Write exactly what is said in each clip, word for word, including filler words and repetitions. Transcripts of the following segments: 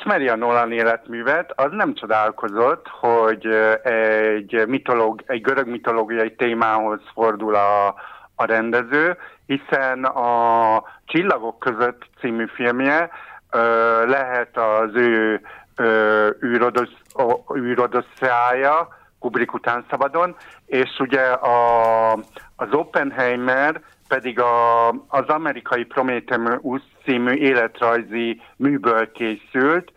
ismeri a Nolan életművet, az nem csodálkozott, hogy egy, mitológ, egy görög mitológiai témához fordul a, a rendező, hiszen a Csillagok között című filmje ö, lehet az ő űrodosszája, Kubrick után szabadon, és ugye a, az Oppenheimer pedig a, az amerikai Prometheus című életrajzi műből készült.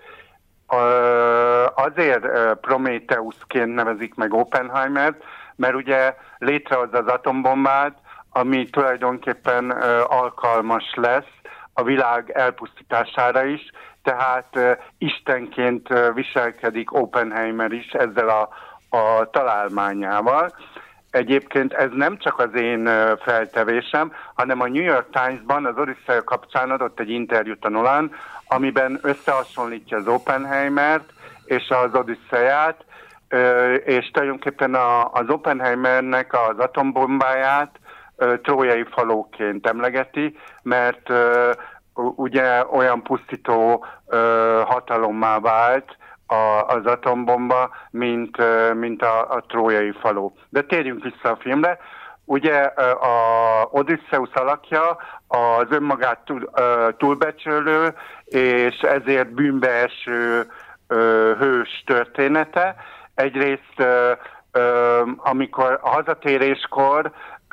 Azért Prometheusként nevezik meg Oppenheimert, mert ugye létrehozza az atombombát, ami tulajdonképpen alkalmas lesz a világ elpusztítására is, tehát istenként viselkedik Oppenheimer is ezzel a, a találmányával. Egyébként ez nem csak az én feltevésem, hanem a New York Times-ban az Odüsszeia kapcsán adott egy interjút a Nolan, amiben összehasonlítja az Oppenheimert és az Odüsszeiát, és tulajdonképpen az Oppenheimernek az atombombáját trójai falóként emlegeti, mert ugye olyan pusztító hatalommá vált az atombomba, mint, mint a, a trójai faló. De térjünk vissza a filmre. Ugye a Odysseus alakja az önmagát túl, túlbecsülő, és ezért bűnbe eső hős története. Egyrészt amikor a hazatéréskor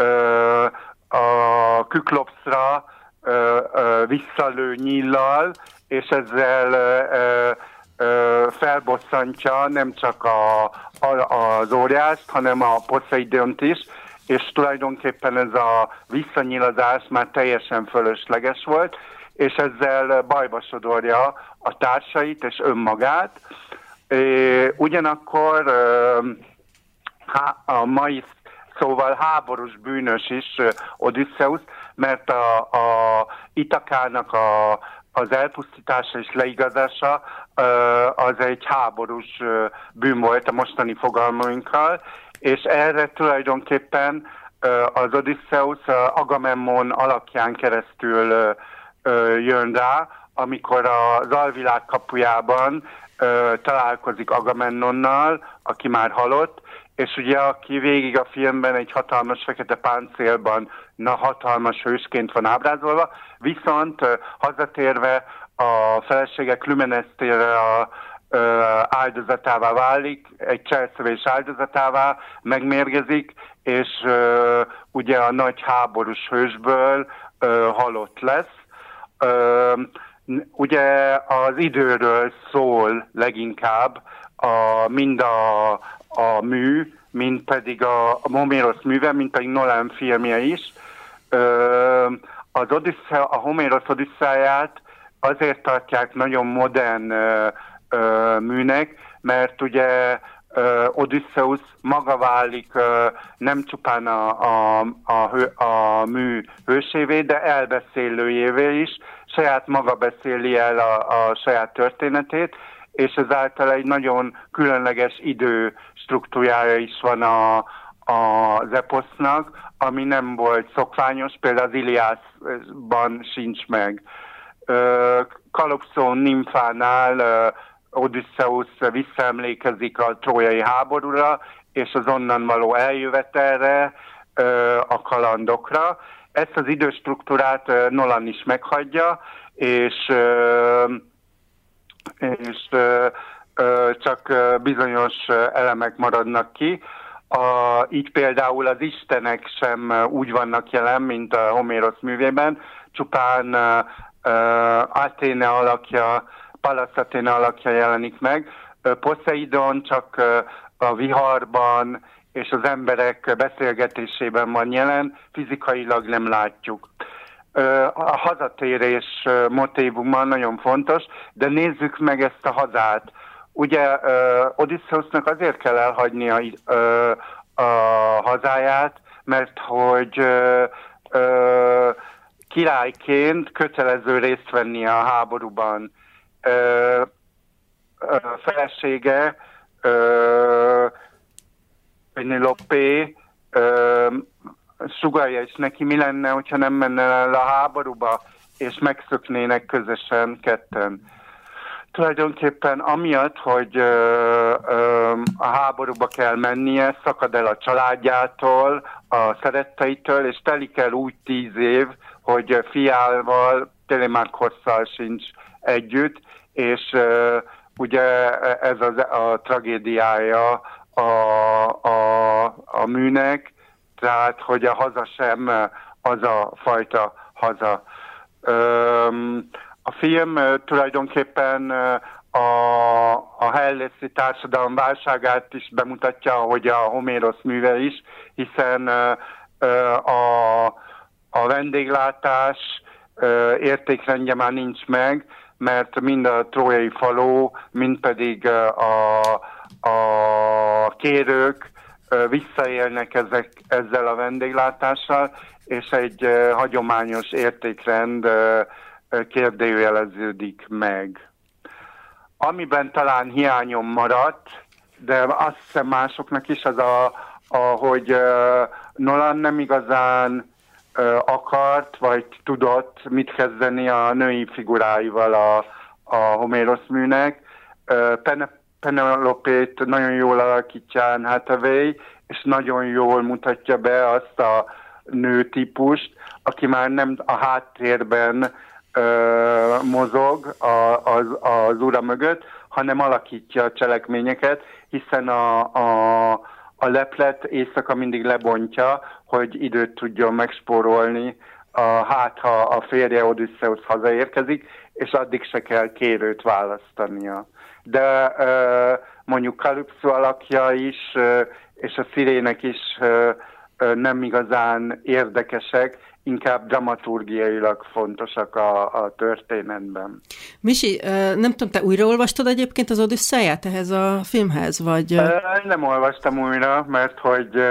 a Küklopszra visszalő nyíllal, és ezzel felbosszantja nem csak a, a, az óriást, hanem a Poseidont is, és tulajdonképpen ez a visszanyílazás már teljesen fölösleges volt, és ezzel bajba sodorja a társait és önmagát. É, ugyanakkor a mai szóval háborús bűnös is Odysseus, mert a, a Itakának a, az elpusztítása és leigazása az egy háborús bűn volt a mostani fogalmainkkal, és erre tulajdonképpen az Odysseus Agamemnon alakján keresztül jön rá, amikor az alvilág kapujában találkozik Agamemnonnal, aki már halott, és ugye aki végig a filmben egy hatalmas fekete páncélban, na hatalmas hősként van ábrázolva, viszont hazatérve a felesége Klümenesztére a áldozatává válik, egy cselszövés áldozatává megmérgezik, és uh, ugye a nagy háborús hősből uh, halott lesz. Uh, ugye az időről szól leginkább a, mind a, a mű, mind pedig a, a Homérosz műve, mind pedig Nolan filmje is. Uh, az Odüsszea, a Homérosz Odüsszeáját azért tartják nagyon modern uh, uh, műnek, mert ugye uh, Odysseus maga válik uh, nem csupán a, a, a, hő, a mű hősévé, de elbeszélőjévé is, saját maga beszéli el a, a saját történetét, és ezáltal egy nagyon különleges idő struktúrája is van a, a, az eposznak, ami nem volt szokványos, például az Iliászban sincs meg. Kalopszó nimfánál Odysseus visszaemlékezik a trójai háborúra, és az onnan való eljövetelre, a kalandokra. Ezt az időstruktúrát Nolan is meghagyja, és, és csak bizonyos elemek maradnak ki. A, így például az istenek sem úgy vannak jelen, mint a Homérosz művében, csupán uh, Athéne alakja, Pallas Athéne alakja jelenik meg. Uh, Poseidon csak uh, a viharban és az emberek beszélgetésében van jelen, fizikailag nem látjuk. Uh, a hazatérés uh, motívuma nagyon fontos, de nézzük meg ezt a hazát. Ugye uh, Odysseusnak azért kell elhagynia uh, a hazáját, mert hogy uh, uh, királyként kötelező részt venni a háborúban. Uh, uh, felesége uh, Penelope uh, sugallja is neki, mi lenne, hogyha nem menne el a háborúba, és megszöknének közösen ketten. tulajdonképpen amiatt, hogy ö, ö, a háborúba kell mennie, szakad el a családjától, a szeretteitől, és telik el úgy tíz év, hogy fiával, Telemachos-szal sincs együtt, és ö, ugye ez az, a tragédiája a, a, a műnek, tehát hogy a haza sem az a fajta haza. Ö, A film uh, tulajdonképpen uh, a, a hellészi társadalom válságát is bemutatja, ahogy a Homérosz műve is, hiszen uh, uh, a, a vendéglátás uh, értékrendje már nincs meg, mert mind a trójai faló, mind pedig uh, a, a kérők uh, visszaélnek ezek, ezzel a vendéglátással, és egy uh, hagyományos értékrend uh, kérdőjeleződik meg. Amiben talán hiányom maradt, de azt hiszem másoknak is, az a, a hogy uh, Nolan nem igazán uh, akart, vagy tudott mit kezdeni a női figuráival a, a Homérosz műnek. Uh, Pen- Penelopét nagyon jól alakítja Anne Hathaway, és nagyon jól mutatja be azt a nőtípust, aki már nem a háttérben Ö, mozog a, az, az ura mögött, hanem alakítja a cselekményeket, hiszen a, a, a leplet éjszaka mindig lebontja, hogy időt tudjon megspórolni, a, hát ha a férje Odüsszeusz hazaérkezik, és addig se kell kérőt választania. De ö, mondjuk Kalypszó alakja is, ö, és a szirének is ö, ö, nem igazán érdekesek, inkább dramaturgiailag fontosak a, a történetben. Misi, nem tudom, te újraolvastad egyébként az Odüsszeiát ehhez a filmhez, vagy? Nem olvastam újra, mert hogy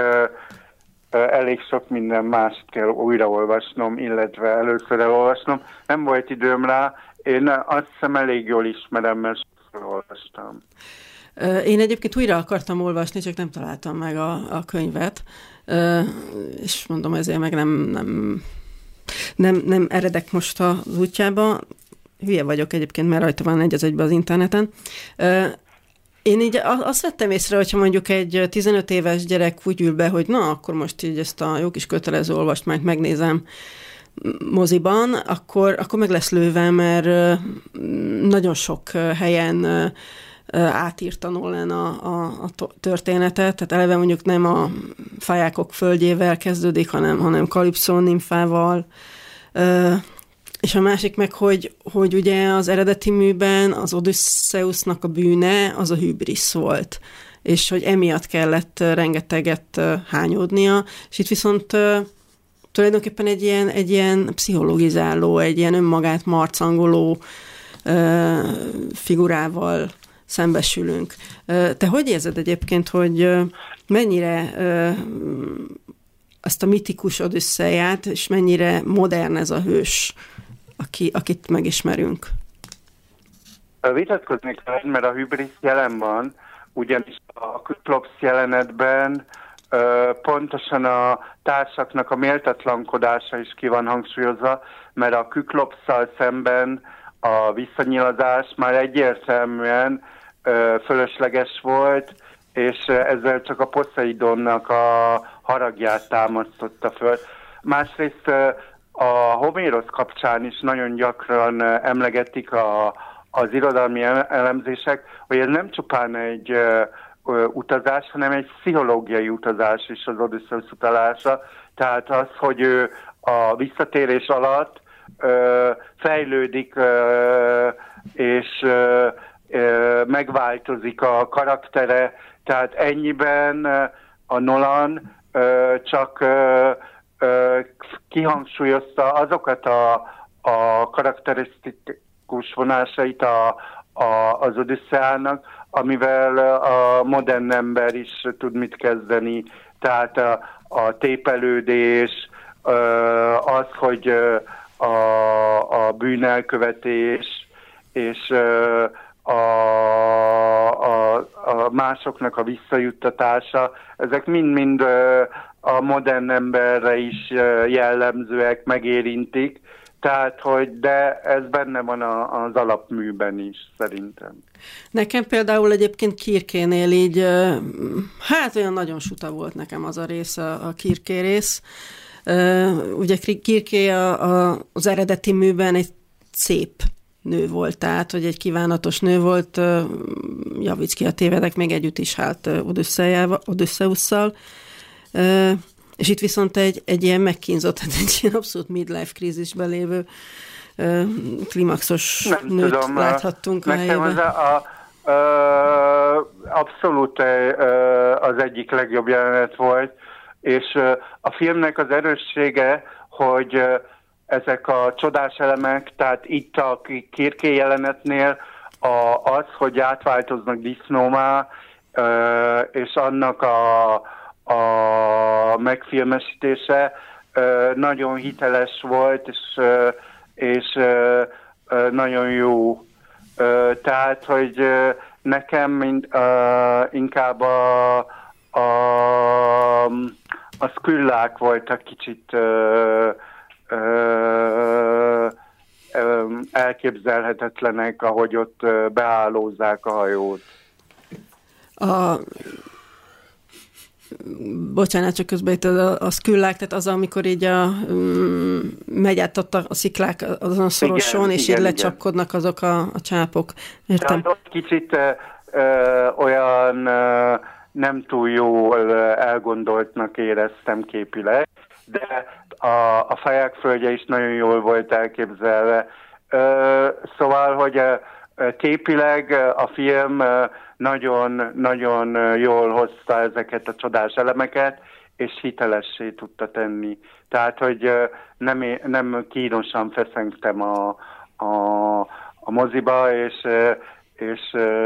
elég sok minden mást kell újraolvasnom, illetve először elolvasnom. Nem volt időm rá, én azt hiszem elég jól ismerem, mert sokszor olvastam. Én egyébként újra akartam olvasni, csak nem találtam meg a, a könyvet, és mondom, ezért meg nem, nem, nem, nem eredek most az útjába. Hülye vagyok egyébként, mert rajta van egy az egyben az interneten. Én így azt vettem észre, hogyha mondjuk egy tizenöt éves gyerek úgy ül be, hogy na, akkor most így ezt a jó kis kötelező olvasmányt megnézem moziban, akkor, akkor meg lesz lőve, mert nagyon sok helyen átírta Nolan a, a, a történetet, tehát eleve mondjuk nem a fajákok földjével kezdődik, hanem, hanem Kalypszó nimfával, és a másik meg, hogy, hogy ugye az eredeti műben az Odüsszeusznak a bűne az a hübrisz volt, és hogy emiatt kellett rengeteget hányódnia, és itt viszont tulajdonképpen egy ilyen, egy ilyen pszichologizáló, egy ilyen önmagát marcangoló figurával szembesülünk. Te hogy érzed egyébként, hogy mennyire azt a mitikus Odüsszeiát, és mennyire modern ez a hős, aki, akit megismerünk? Vitatkoznék rá, mert a hübrisz jelen van, ugyanis a Küklopsz jelenetben pontosan a társaknak a méltatlankodása is ki van hangsúlyozva, mert a Küklopsszal szemben a visszanyilazás már egyértelműen ö, fölösleges volt, és ezzel csak a Poszeidonnak a haragját támasztotta föl. Másrészt ö, a Homérosz kapcsán is nagyon gyakran ö, emlegetik a, az irodalmi elemzések, hogy ez nem csupán egy ö, ö, utazás, hanem egy pszichológiai utazás is az Odüsszeusz utalása. Tehát az, hogy ő a visszatérés alatt ö, fejlődik, ö, és ö, ö, megváltozik a karaktere, tehát ennyiben a Nolan ö, csak ö, ö, kihangsúlyozta azokat a, a karakterisztikus vonásait a, a, az Odüsszeának, amivel a modern ember is tud mit kezdeni, tehát a, a tépelődés, az, hogy a, a bűnelkövetés és a, a, a másoknak a visszajuttatása, ezek mind-mind a modern emberre is jellemzőek, megérintik, Tehát, hogy de ez benne van a, az alapműben is, szerintem. Nekem például egyébként Kirkénél így, hát olyan nagyon suta volt nekem az a rész, a, a Kirké rész. Ugye Kirké a, a, az eredeti műben egy szép nő volt, tehát, hogy egy kívánatos nő volt, javíts ki a tévedek, még együtt is hát Odüsszeusszal. És itt viszont egy, egy ilyen megkínzott, egy ilyen abszolút midlife krízisben lévő klimaxos Nem nőt tudom, láthattunk a nekem az helyében. a, a, a, abszolút az egyik legjobb jelenet volt, és a filmnek az erőssége, hogy ezek a csodás elemek, tehát itt a Kirké jelenetnél a, az, hogy átváltoznak disznóvá, és annak a, a megfilmesítése nagyon hiteles volt, és, és nagyon jó. Tehát, hogy nekem mind, inkább a, a, a szküllák voltak kicsit elképzelhetetlenek, ahogy ott beállózzák a hajót. A... Bocsánat, csak közben itt a, a szküllák, tehát az, amikor így a, um, megy át ott a, a sziklák azon a szoroson, igen, és igen, így lecsapkodnak azok a, a csápok. Értem? Tehát ott kicsit ö, ö, olyan ö, nem túl jól elgondoltnak éreztem képileg, de a, a Feják földje is nagyon jól volt elképzelve. Ö, szóval, hogy ö, képileg a film nagyon-nagyon jól hozta ezeket a csodás elemeket, és hitelessé tudta tenni. Tehát, hogy nem, nem kínosan feszengtem a, a, a moziba, és, és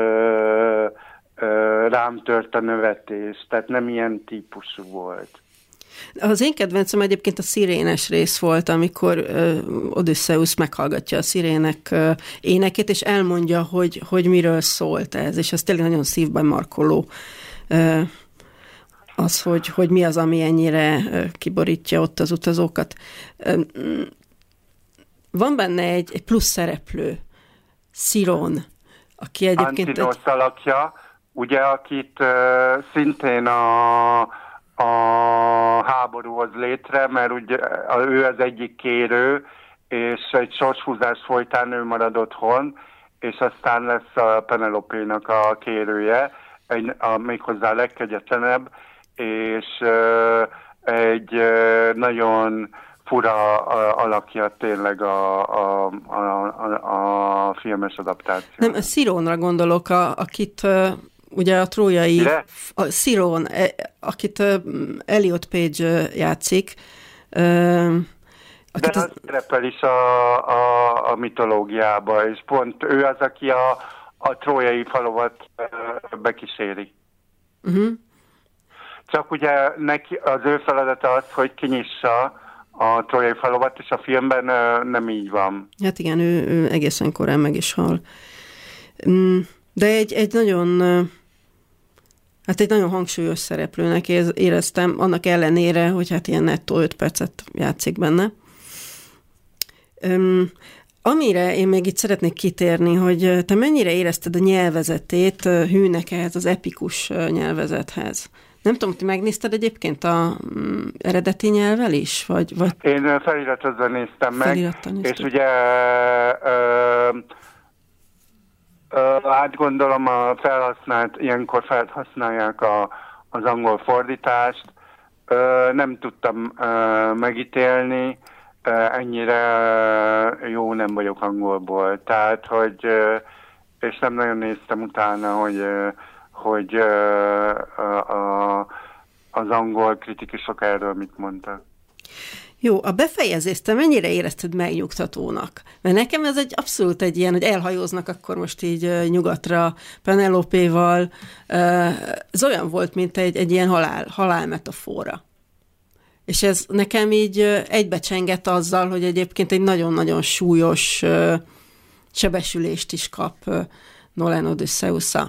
rám tört a növetés. Tehát nem ilyen típusú volt. Az én kedvencem egyébként a szirénes rész volt, amikor uh, Odüsszeusz meghallgatja a szirének uh, énekét, és elmondja, hogy, hogy miről szólt ez, és ez tényleg nagyon szívben markoló. Uh, az, hogy, hogy mi az, ami ennyire uh, kiborítja ott az utazókat. Uh, van benne egy, egy plusz szereplő, Sziron, aki egyébként... Antinosz egy... alakja, ugye, akit uh, szintén a a háború hoz létre, mert ugye ő az egyik kérő, és egy sorshúzás folytán ő marad otthon, és aztán lesz a Penelopénak a kérője, egy, a, méghozzá a legkegyetlenebb, és uh, egy uh, nagyon fura uh, alakja tényleg a, a, a, a, a filmes adaptáció. Nem, a Szirónra gondolok, a, akit... Uh... Ugye a trójai, Mire? a Sziron, akit Elliot Page játszik. Akit De az szerepel is a, a, a mitológiába, és pont ő az, aki a, a trójai falovat bekíséri. Uh-huh. Csak ugye neki, az ő feladata az, hogy kinyissa a trójai falovat, és a filmben nem így van. Hát igen, ő, ő egészen korán meg is hal. De egy, egy nagyon... Hát egy nagyon hangsúlyos szereplőnek éreztem, annak ellenére, hogy hát ilyen nettó öt percet játszik benne. Um, amire én még itt szeretnék kitérni, hogy te mennyire érezted a nyelvezetét hűnek ehhez az epikus nyelvezethez? Nem tudom, ti megnézted egyébként a um, eredeti nyelvvel is? Vagy, vagy... Én feliratozva néztem meg, és ugye... Uh, Uh, átgondolom, a felhasznált, ilyenkor felhasználják a, az angol fordítást. Uh, nem tudtam uh, megítélni, uh, ennyire uh, jó nem vagyok angolból. Tehát, hogy, uh, és nem nagyon néztem utána, hogy, uh, hogy uh, uh, uh, az angol kritikusok erről mit mondtak. Jó, a befejezést te mennyire érezted megnyugtatónak? Mert nekem ez egy abszolút egy ilyen, hogy elhajóznak akkor most így nyugatra Penelopéval. Ez olyan volt, mint egy, egy ilyen halál, halálmetafora. És ez nekem így egybecsengett azzal, hogy egyébként egy nagyon-nagyon súlyos sebesülést is kap Nolan Odüsszeusza.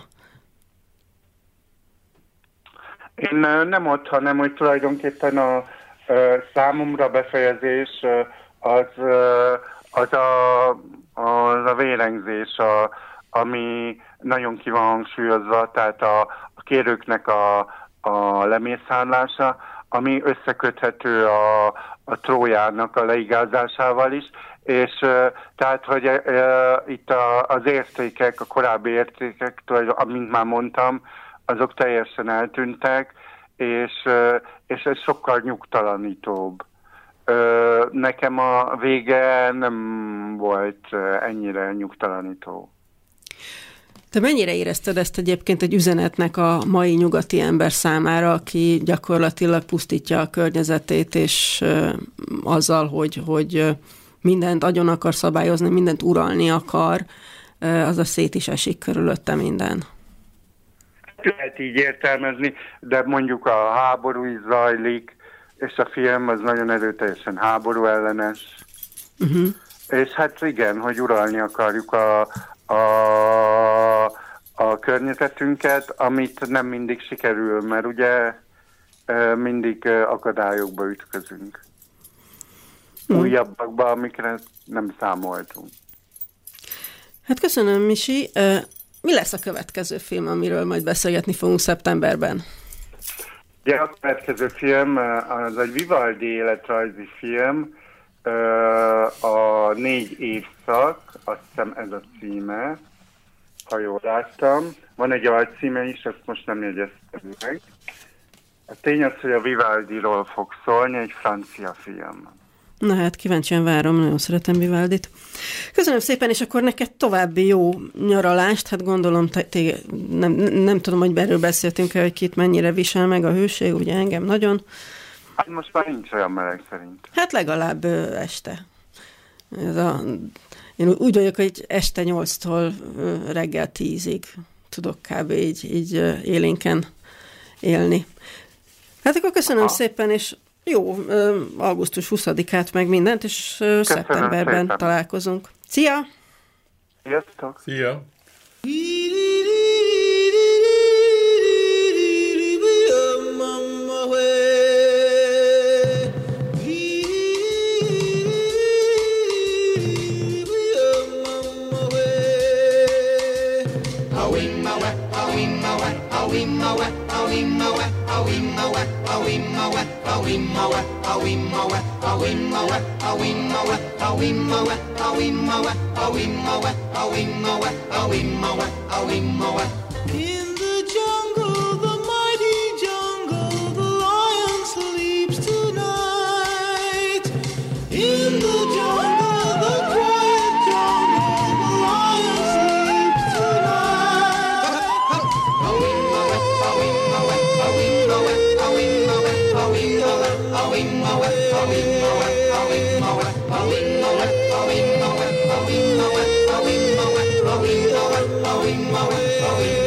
Én nem ott, hanem hogy tulajdonképpen a számomra befejezés az, az, a, az a vérengzés, a, ami nagyon ki van hangsúlyozva, tehát a, a kérőknek a, a lemészárlása, ami összeköthető a, a Trójának a leigázásával is, és tehát, hogy e, e, itt a, az értékek, a korábbi értékek, amint már mondtam, azok teljesen eltűntek, és, és ez sokkal nyugtalanítóbb. Nekem a vége nem volt ennyire nyugtalanító. Te mennyire érezted ezt egyébként egy üzenetnek a mai nyugati ember számára, aki gyakorlatilag pusztítja a környezetét, és azzal, hogy, hogy mindent agyon akar szabályozni, mindent uralni akar, az a szét is esik körülötte minden. Lehet így értelmezni, de mondjuk a háború is zajlik, és a film az nagyon erőteljesen háború ellenes. Uh-huh. És hát igen, hogy uralni akarjuk a, a, a környezetünket, amit nem mindig sikerül, mert ugye mindig akadályokba ütközünk. Uh-huh. Újabbakba, amikre nem számoltunk. Hát köszönöm, Misi. Mi lesz a következő film, amiről majd beszélgetni fogunk szeptemberben? Ja, a következő film az egy Vivaldi életrajzi film, a Négy évszak, azt hiszem ez a címe, ha jól láttam. Van egy alcíme is, azt most nem jegyeztem meg. A tény az, hogy a Vivaldiról fog szólni, egy francia film. Na hát, kíváncsian várom, nagyon szeretem Vivaldit. Köszönöm szépen, és akkor neked további jó nyaralást, hát gondolom, téged, nem, nem tudom, hogy erről beszéltünk el, hogy kit mennyire visel meg a hőség, ugye engem nagyon. Hát most már nincs olyan meleg szerint. Hát legalább ö, este. Ez a, én úgy vagyok, hogy este nyolctól ö, reggel tízig tudok kb. így, így ö, élénken élni. Hát akkor köszönöm Aha. szépen, és jó, augusztus huszadikát meg mindent, és Köszönöm szeptemberben szépen. Találkozunk. Szia! Sziasztok! Szia! In the jungle, the mighty jungle, the lion sleeps tonight. In the jungle, the quiet jungle, the lion sleeps tonight. Oh,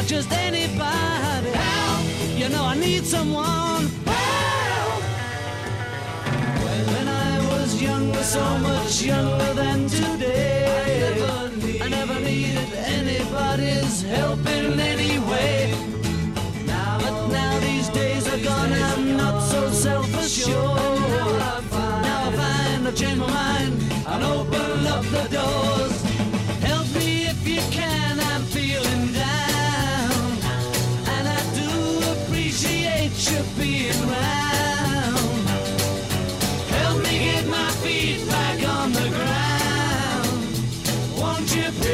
not just anybody. Help! You know I need someone. Help! When I was younger, so much younger than today, I never, need, I never needed anybody's help in any way. Now, but now these days are gone, I'm not so self-assured. Now I find, now I find I've changed my mind and open up the doors. Help me if you can, I'm feeling down, and I do appreciate you being round. Help me get my feet back on the ground. Won't you please?